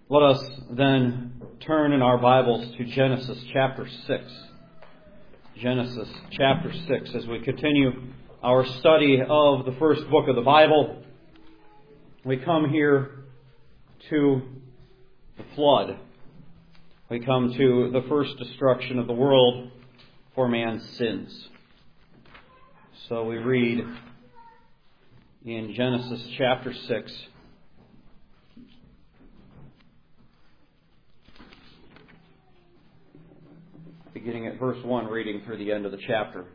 Let us then turn in our Bibles to Genesis chapter 6. Genesis chapter 6, as we continue our study of the first book of the Bible. We come here to the flood. We come to the first destruction of the world for man's sins. So we read in Genesis chapter 6, beginning at verse 1, reading through the end of the chapter.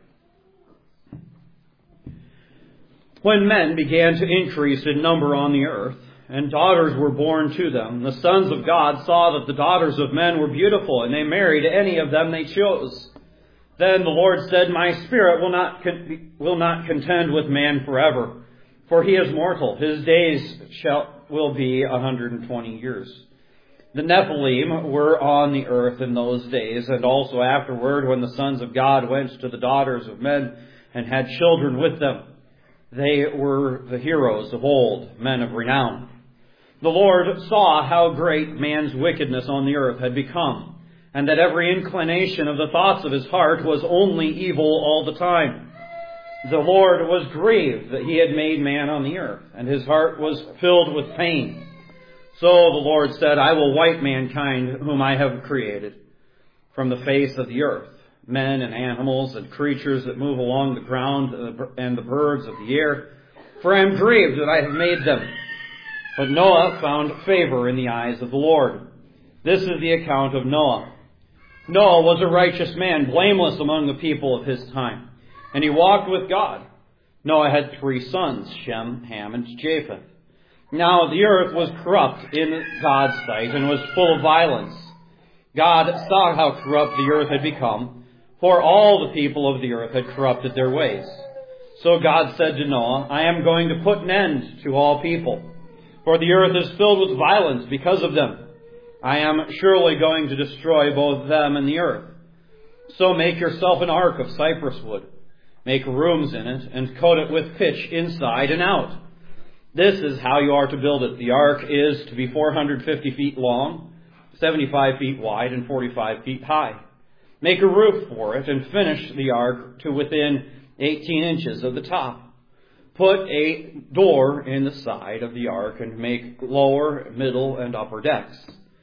When men began to increase in number on the earth, and daughters were born to them, the sons of God saw that the daughters of men were beautiful, and they married any of them they chose. Then the Lord said, My spirit will not contend with man forever, for he is mortal. His days will be 120 years. The Nephilim were on the earth in those days, and also afterward, when the sons of God went to the daughters of men and had children with them. They were the heroes of old, men of renown. The Lord saw how great man's wickedness on the earth had become, and that every inclination of the thoughts of his heart was only evil all the time. The Lord was grieved that he had made man on the earth, and his heart was filled with pain. So the Lord said, I will wipe mankind whom I have created from the face of the earth, men and animals and creatures that move along the ground and the birds of the air, for I am grieved that I have made them. But Noah found favor in the eyes of the Lord. This is the account of Noah. Noah was a righteous man, blameless among the people of his time, and he walked with God. Noah had 3 sons, Shem, Ham, and Japheth. Now the earth was corrupt in God's sight and was full of violence. God saw how corrupt the earth had become, for all the people of the earth had corrupted their ways. So God said to Noah, I am going to put an end to all people, for the earth is filled with violence because of them. I am surely going to destroy both them and the earth. So make yourself an ark of cypress wood. Make rooms in it and coat it with pitch inside and out. This is how you are to build it. The ark is to be 450 feet long, 75 feet wide, and 45 feet high. Make a roof for it and finish the ark to within 18 inches of the top. Put a door in the side of the ark and make lower, middle, and upper decks.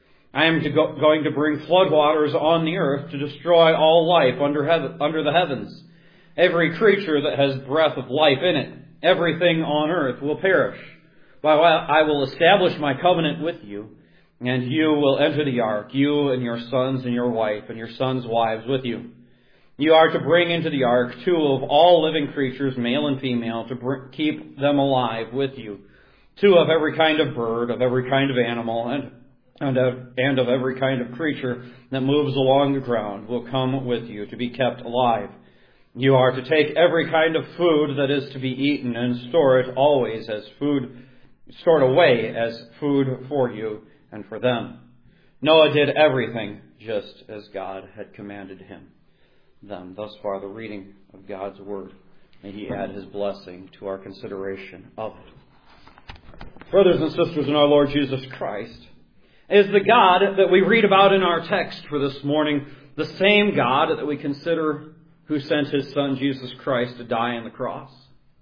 I am going to bring floodwaters on the earth to destroy all life under the heavens. Every creature that has breath of life in it, everything on earth will perish. But I will establish my covenant with you, and you will enter the ark, you and your sons and your wife and your sons' wives with you. You are to bring into the ark 2 of all living creatures, male and female, to keep them alive with you. 2 of every kind of bird, of every kind of animal, and of every kind of creature that moves along the ground will come with you to be kept alive. You are to take every kind of food that is to be eaten and store it always as food, stored away as food for you and for them. Noah did everything just as God had commanded them. Thus far the reading of God's word. May he add his blessing to our consideration of it. Brothers and sisters in our Lord Jesus Christ, is the God that we read about in our text for this morning the same God that we consider who sent his Son Jesus Christ to die on the cross?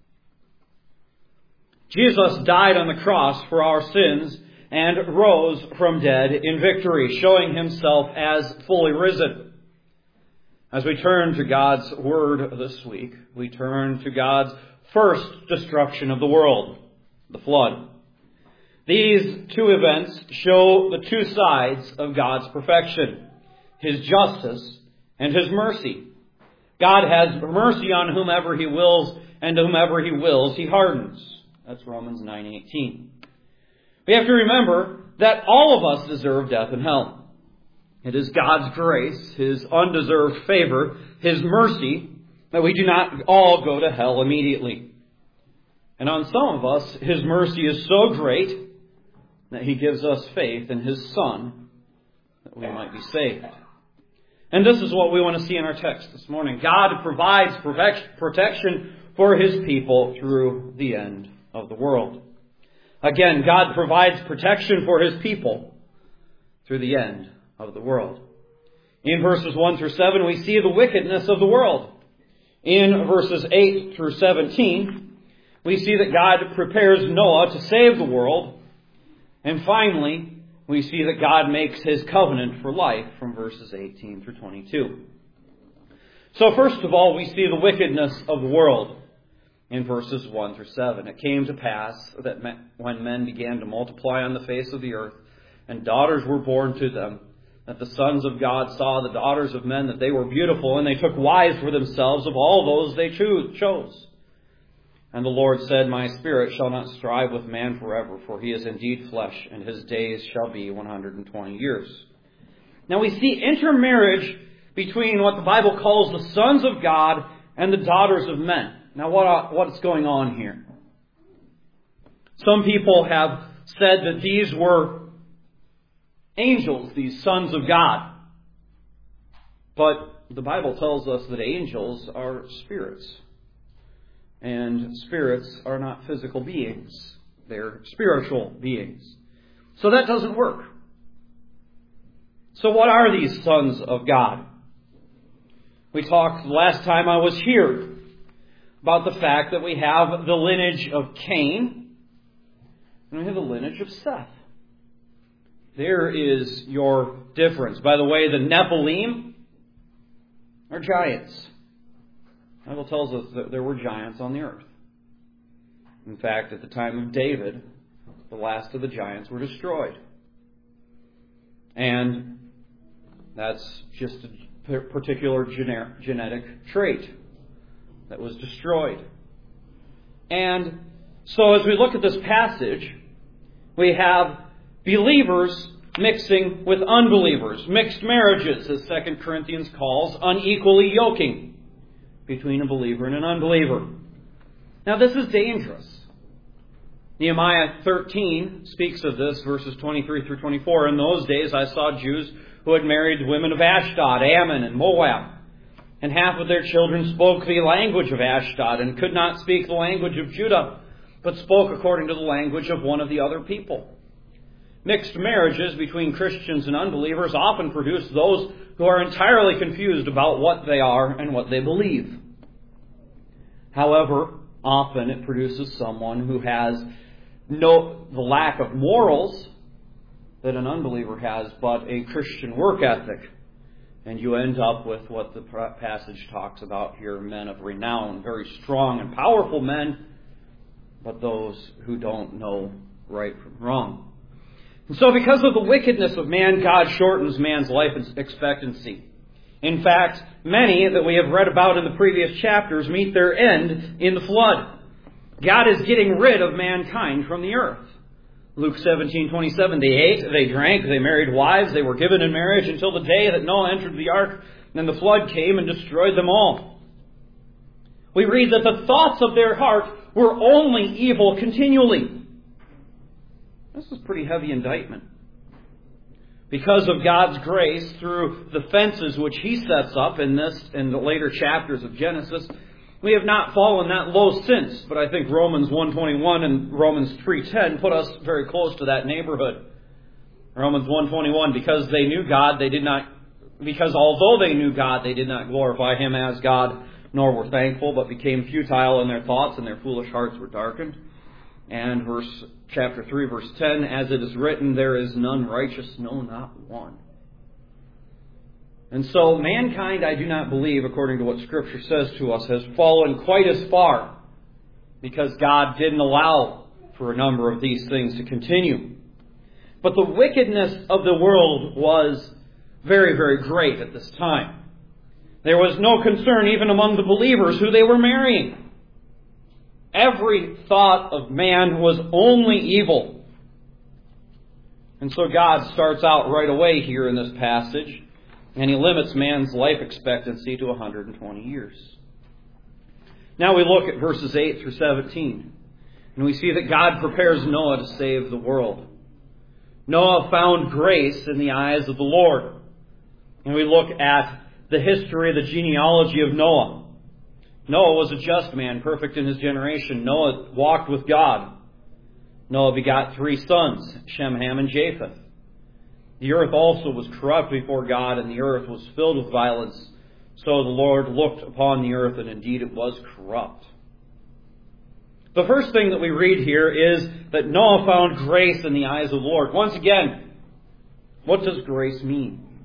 Jesus died on the cross for our sins and rose from dead in victory, showing himself as fully risen. As we turn to God's word this week, we turn to God's first destruction of the world, the flood. These 2 events show the 2 sides of God's perfection, his justice and his mercy. God has mercy on whomever he wills, and whomever he wills, he hardens. That's Romans 9:18. We have to remember that all of us deserve death and hell. It is God's grace, his undeserved favor, his mercy, that we do not all go to hell immediately. And on some of us, his mercy is so great that he gives us faith in his Son that we might be saved. And this is what we want to see in our text this morning. God provides protection for his people through the end of the world. Again, God provides protection for his people through the end of the world. In verses 1 through 7, we see the wickedness of the world. In verses 8 through 17, we see that God prepares Noah to save the world. And finally, we see that God makes His covenant for life from verses 18 through 22. So first of all, we see the wickedness of the world in verses 1 through 7. It came to pass that when men began to multiply on the face of the earth, and daughters were born to them, that the sons of God saw the daughters of men, that they were beautiful, and they took wives for themselves of all those they chose. And the Lord said, My spirit shall not strive with man forever, for he is indeed flesh, and his days shall be 120 years. Now we see intermarriage between what the Bible calls the sons of God and the daughters of men. Now what's going on here? Some people have said that these were angels, these sons of God. But the Bible tells us that angels are spirits. And spirits are not physical beings. They're spiritual beings. So that doesn't work. So what are these sons of God? We talked last time I was here about the fact that we have the lineage of Cain and we have the lineage of Seth. There is your difference. By the way, the Nephilim are giants. The Bible tells us that there were giants on the earth. In fact, at the time of David, the last of the giants were destroyed. And that's just a particular genetic trait that was destroyed. And so as we look at this passage, we have believers mixing with unbelievers. Mixed marriages, as 2 Corinthians calls, unequally yoking between a believer and an unbeliever. Now this is dangerous. Nehemiah 13 speaks of this, verses 23 through 24. In those days I saw Jews who had married women of Ashdod, Ammon, and Moab. And half of their children spoke the language of Ashdod and could not speak the language of Judah, but spoke according to the language of one of the other people. Mixed marriages between Christians and unbelievers often produce those who are entirely confused about what they are and what they believe. However, often it produces someone who has the lack of morals that an unbeliever has, but a Christian work ethic. And you end up with what the passage talks about here, men of renown, very strong and powerful men, but those who don't know right from wrong. And so because of the wickedness of man, God shortens man's life expectancy. In fact, many that we have read about in the previous chapters meet their end in the flood. God is getting rid of mankind from the earth. Luke 17:27, they ate, they drank, they married wives, they were given in marriage until the day that Noah entered the ark, and the flood came and destroyed them all. We read that the thoughts of their heart were only evil continually. This is a pretty heavy indictment. Because of God's grace, through the fences which He sets up in the later chapters of Genesis, we have not fallen that low since. But I think Romans 1:21 and Romans 3:10 put us very close to that neighborhood. Romans 1:21, because although they knew God, they did not glorify Him as God, nor were thankful, but became futile in their thoughts, and their foolish hearts were darkened. And chapter 3, verse 10, as it is written, there is none righteous, no, not one. And so mankind, I do not believe, according to what Scripture says to us, has fallen quite as far, because God didn't allow for a number of these things to continue. But the wickedness of the world was very, very great at this time. There was no concern even among the believers who they were marrying. Every thought of man was only evil. And so God starts out right away here in this passage, and He limits man's life expectancy to 120 years. Now we look at verses 8 through 17, and we see that God prepares Noah to save the world. Noah found grace in the eyes of the Lord. And we look at the history, the genealogy of Noah. Noah was a just man, perfect in his generation. Noah walked with God. Noah begot 3 sons, Shem, Ham, and Japheth. The earth also was corrupt before God, and the earth was filled with violence. So the Lord looked upon the earth, and indeed it was corrupt. The first thing that we read here is that Noah found grace in the eyes of the Lord. Once again, what does grace mean?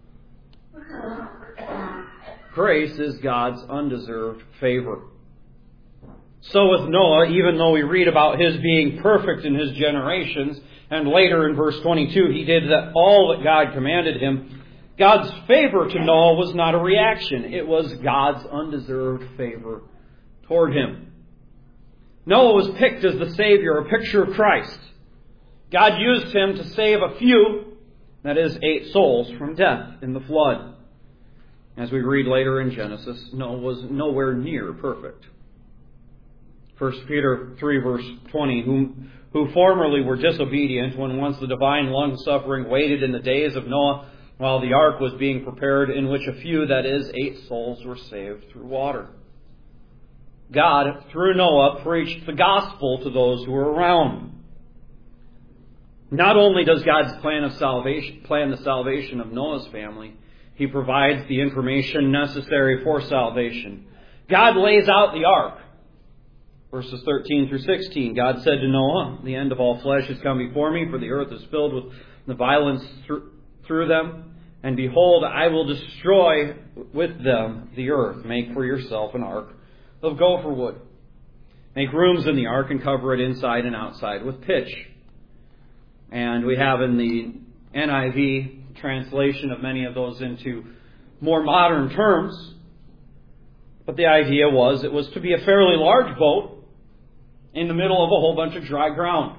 Grace is God's undeserved favor. So with Noah, even though we read about his being perfect in his generations, and later in verse 22 he did all that God commanded him, God's favor to Noah was not a reaction. It was God's undeserved favor toward him. Noah was picked as the Savior, a picture of Christ. God used him to save a few, that is, 8 souls, from death in the flood. As we read later in Genesis, Noah was nowhere near perfect. 1 Peter 3 verse 20, who formerly were disobedient when once the divine long-suffering waited in the days of Noah while the ark was being prepared, in which a few, that is, 8 souls, were saved through water. God, through Noah, preached the gospel to those who were around. Not only does God plan the salvation of Noah's family, He provides the information necessary for salvation. God lays out the ark. Verses 13 through 16, God said to Noah, "The end of all flesh has come before me, for the earth is filled with the violence through them. And behold, I will destroy with them the earth. Make for yourself an ark of gopher wood. Make rooms in the ark and cover it inside and outside with pitch." And we have in the NIV translation of many of those into more modern terms. But the idea was it was to be a fairly large boat in the middle of a whole bunch of dry ground.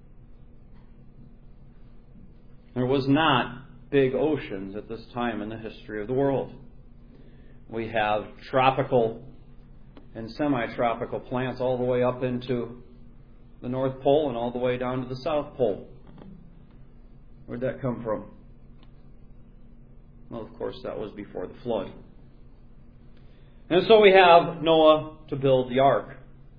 There was not big oceans at this time in the history of the world. We have tropical and semi-tropical plants all the way up into the North Pole and all the way down to the South Pole. Where'd that come from? Well, of course, that was before the flood. And so we have Noah to build the ark.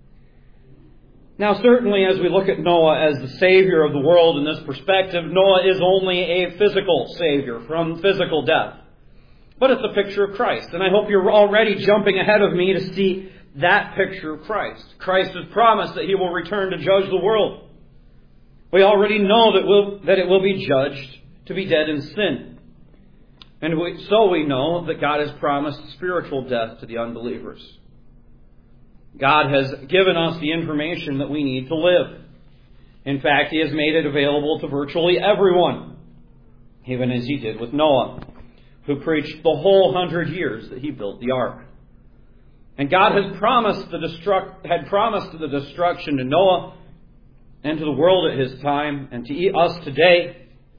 Now, certainly, as we look at Noah as the Savior of the world in this perspective, Noah is only a physical Savior from physical death. But it's a picture of Christ. And I hope you're already jumping ahead of me to see that picture of Christ. Christ has promised that He will return to judge the world. We already know that it will be judged to be dead in sin. And so we know that God has promised spiritual death to the unbelievers. God has given us the information that we need to live. In fact, He has made it available to virtually everyone, even as He did with Noah, who preached the whole 100 years that he built the ark. And God had promised the destruction to Noah and to the world at his time and to us today,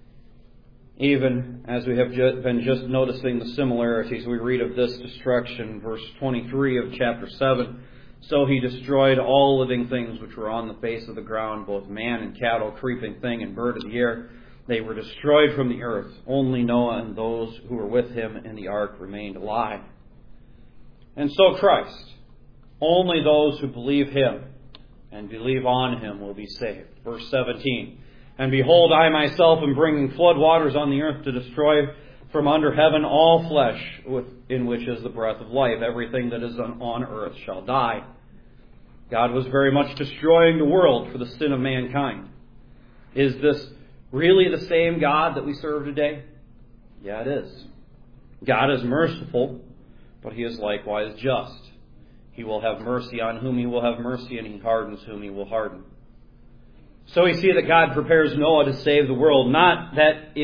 even as we have been just noticing the similarities. We read of this destruction, verse 23 of chapter 7. "So He destroyed all living things which were on the face of the ground, both man and cattle, creeping thing and bird of the air. They were destroyed from the earth. Only Noah and those who were with him in the ark remained alive." And so Christ, only those who believe Him and believe on Him will be saved. Verse 17, "And behold, I myself am bringing flood waters on the earth to destroy from under heaven all flesh, in which is the breath of life. Everything that is on earth shall die." God was very much destroying the world for the sin of mankind. Is this really the same God that we serve today? Yeah, it is. God is merciful, but He is likewise just. He will have mercy on whom He will have mercy, and He hardens whom He will harden. So we see that God prepares Noah to save the world, not that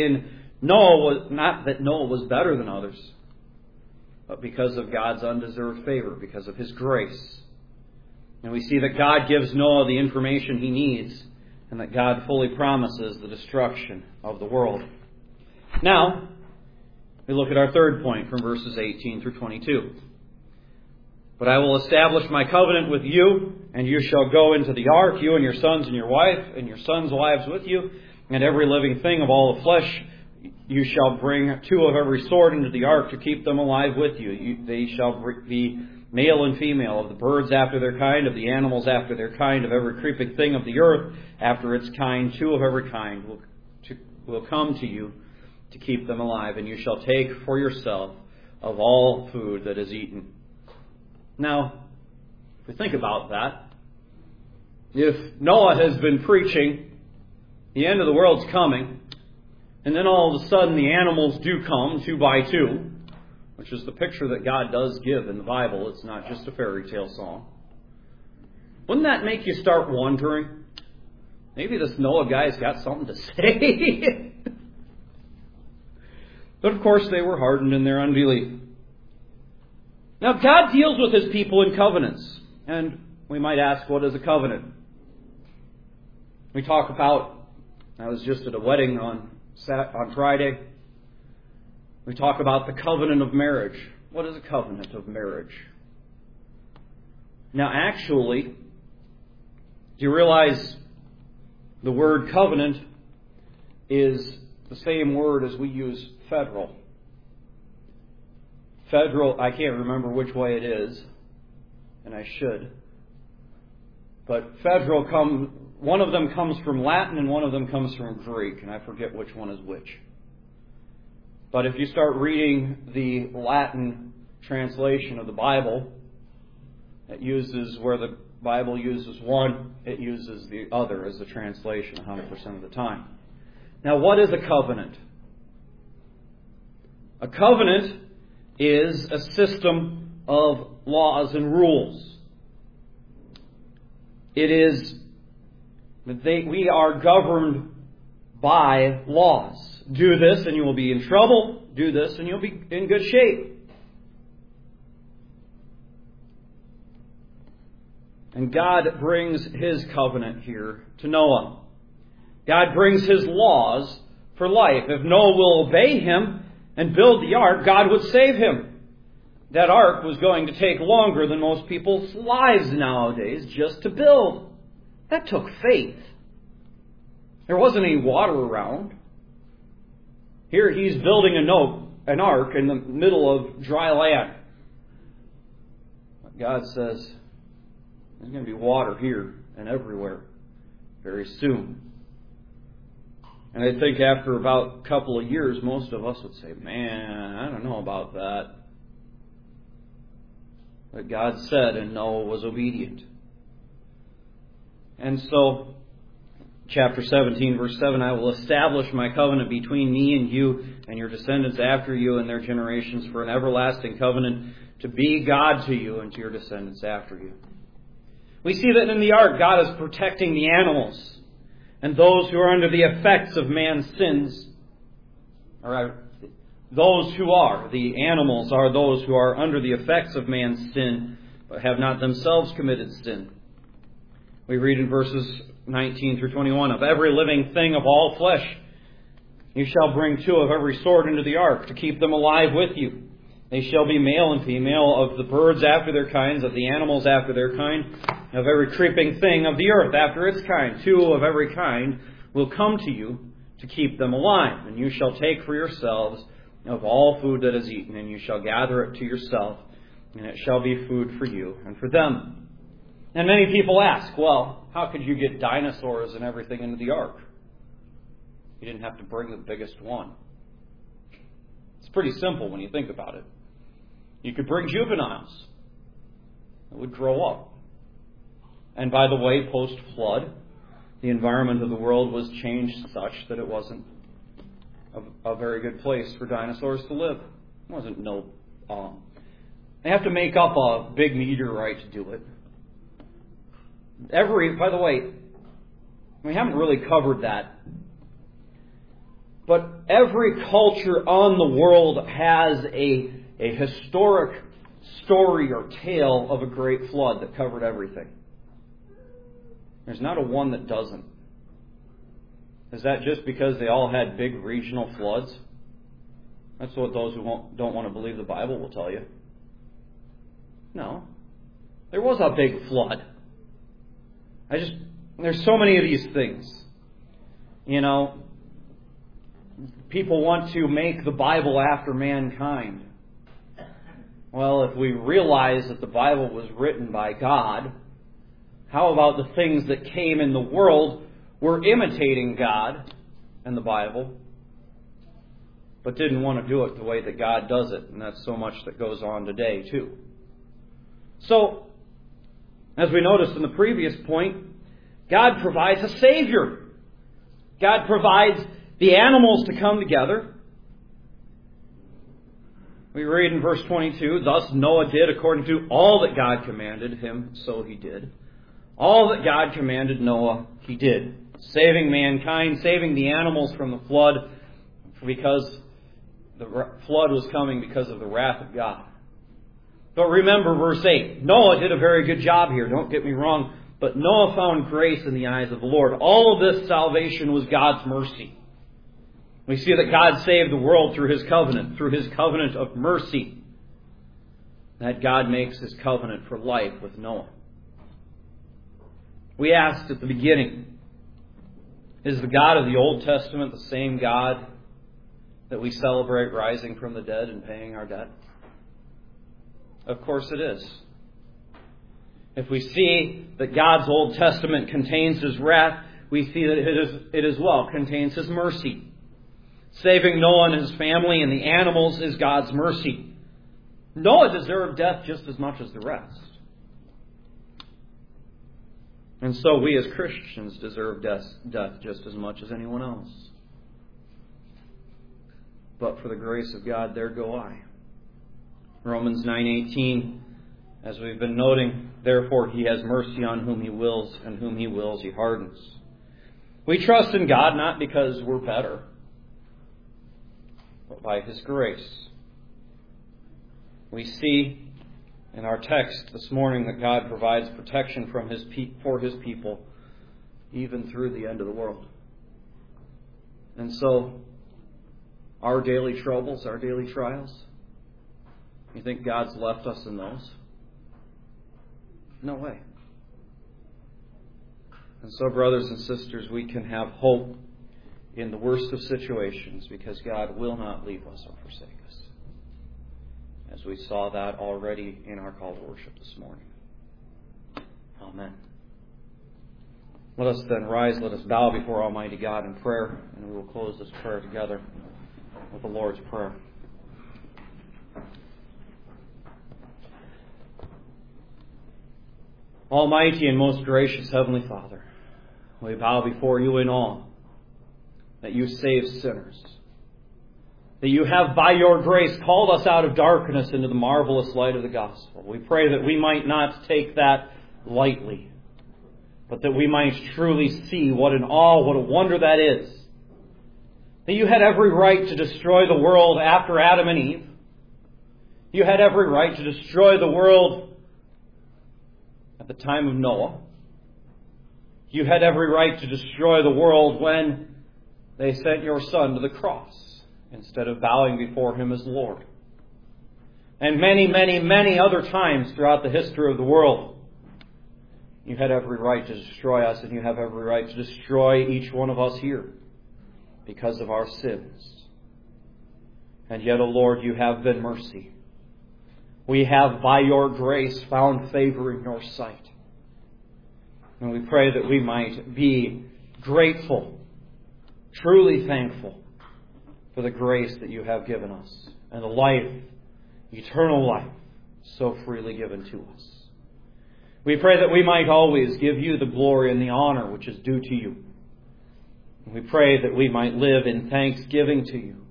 Noah was better than others, but because of God's undeserved favor, because of His grace. And we see that God gives Noah the information he needs, and that God fully promises the destruction of the world. Now, we look at our third point from verses 18 through 22. "But I will establish my covenant with you, and you shall go into the ark, you and your sons and your wife, and your sons' wives with you, and every living thing of all the flesh. You shall bring 2 of every sort into the ark to keep them alive with you. They shall be male and female, of the birds after their kind, of the animals after their kind, of every creeping thing of the earth after its kind. 2 of every kind will come to you. to keep them alive, and you shall take for yourself of all food that is eaten. Now, if we think about that, if Noah has been preaching, the end of the world's coming, and then all of a sudden the animals do come 2 by 2, which is the picture that God does give in the Bible. It's not just a fairy tale song. Wouldn't that make you start wondering, maybe this Noah guy's got something to say? But of course they were hardened in their unbelief. Now God deals with His people in covenants. And we might ask, what is a covenant? We talk about, I was just at a wedding on Friday. We talk about the covenant of marriage. What is a covenant of marriage? Now actually, do you realize the word covenant is the same word as we use federal? Federal, I can't remember which way it is, and I should. But federal, one of them comes from Latin and one of them comes from Greek, and I forget which one is which. But if you start reading the Latin translation of the Bible, it uses, where the Bible uses one, it uses the other as the translation 100% of the time. Now, what is a covenant? A covenant is a system of laws and rules. It is that we are governed by laws. Do this and you will be in trouble. Do this and you'll be in good shape. And God brings His covenant here to Noah. God brings His laws for life. If Noah will obey Him and build the ark, God would save him. That ark was going to take longer than most people's lives nowadays just to build. That took faith. There wasn't any water around. Here He's building an ark in the middle of dry land. But God says, there's going to be water here and everywhere very soon. And I think after about a couple of years, most of us would say, man, I don't know about that. But God said, and Noah was obedient. And so, chapter 17, verse 7, I will establish my covenant between me and you and your descendants after you and their generations for an everlasting covenant to be God to you and to your descendants after you. We see that in the ark, God is protecting the animals and those who are under the effects of man's sins. Those who are, the animals are those who are under the effects of man's sin, but have not themselves committed sin. We read in verses 19 through 21, of every living thing of all flesh, you shall bring 2 of every sort into the ark to keep them alive with you. They shall be male and female, of the birds after their kinds, of the animals after their kind, of every creeping thing of the earth after its kind. 2 of every kind will come to you to keep them alive. And you shall take for yourselves of all food that is eaten, and you shall gather it to yourself, and it shall be food for you and for them. And many people ask, well, how could you get dinosaurs and everything into the ark? You didn't have to bring the biggest one. It's pretty simple when you think about it. You could bring juveniles that would grow up. And by the way, post-flood, the environment of the world was changed such that it wasn't a very good place for dinosaurs to live. It wasn't they have to make up a big meteorite to do it. By the way, we haven't really covered that. But every culture on the world has a historic story or tale of a great flood that covered everything. There's not a one that doesn't. Is that just because they all had big regional floods? That's what those who don't want to believe the Bible will tell you. No. There was a big flood. There's so many of these things. People want to make the Bible after mankind. Well, if we realize that the Bible was written by God, how about the things that came in the world were imitating God and the Bible? but didn't want to do it the way that God does it. And that's so much that goes on today, too. So, as we noticed in the previous point, God provides a Savior. God provides the animals to come together. We read in verse 22, "Thus Noah did according to all that God commanded him, so he did." All that God commanded Noah, he did. Saving mankind, saving the animals from the flood, because the flood was coming because of the wrath of God. But remember verse 8. Noah did a very good job here, don't get me wrong. But Noah found grace in the eyes of the Lord. All of this salvation was God's mercy. We see that God saved the world through His covenant of mercy. That God makes His covenant for life with Noah. We asked at the beginning, is the God of the Old Testament the same God that we celebrate rising from the dead and paying our debt? Of course it is. If we see that God's Old Testament contains His wrath, we see that it as well contains His mercy. Saving Noah and his family and the animals is God's mercy. Noah deserved death just as much as the rest. And so we as Christians deserve death just as much as anyone else. But for the grace of God, there go I. Romans 9:18, as we've been noting, therefore He has mercy on whom He wills, and whom He wills He hardens. We trust in God not because we're better, but by His grace. We see in our text this morning that God provides protection for His people even through the end of the world. And so, our daily troubles, our daily trials, you think God's left us in those? No way. And so, brothers and sisters, we can have hope in the worst of situations because God will not leave us or forsake us. As we saw that already in our call to worship this morning. Amen. Let us then rise, let us bow before Almighty God in prayer, and we will close this prayer together with the Lord's Prayer. Almighty and most gracious Heavenly Father, we bow before You in awe that You save sinners, that You have by Your grace called us out of darkness into the marvelous light of the gospel. We pray that we might not take that lightly, but that we might truly see what an awe, what a wonder that is. That You had every right to destroy the world after Adam and Eve. You had every right to destroy the world at the time of Noah. You had every right to destroy the world when they sent Your Son to the cross instead of bowing before Him as Lord. And many, many, many other times throughout the history of the world, You had every right to destroy us, and You have every right to destroy each one of us here because of our sins. And yet, O Lord, You have been mercy. We have, by Your grace, found favor in Your sight. And we pray that we might be grateful, truly thankful for the grace that You have given us and the life, eternal life, so freely given to us. We pray that we might always give You the glory and the honor which is due to You. And we pray that we might live in thanksgiving to You.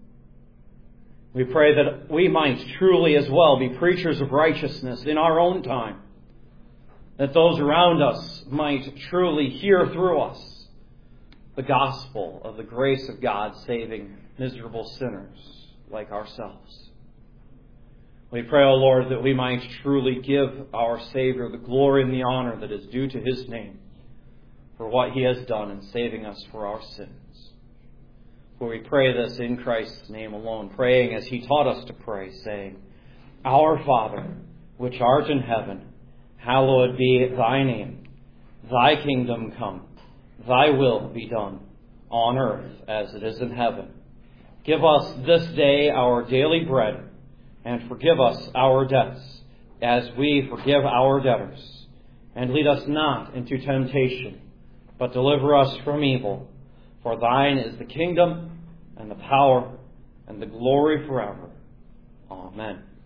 We pray that we might truly as well be preachers of righteousness in our own time. That those around us might truly hear through us the gospel of the grace of God saving miserable sinners like ourselves. We pray, O Lord, that we might truly give our Savior the glory and the honor that is due to His name for what He has done in saving us for our sins. For we pray this in Christ's name alone, praying as He taught us to pray, saying, Our Father, which art in heaven, hallowed be Thy name. Thy kingdom come. Thy will be done, on earth as it is in heaven. Give us this day our daily bread, and forgive us our debts, as we forgive our debtors. And lead us not into temptation, but deliver us from evil. For Thine is the kingdom, and the power, and the glory forever. Amen.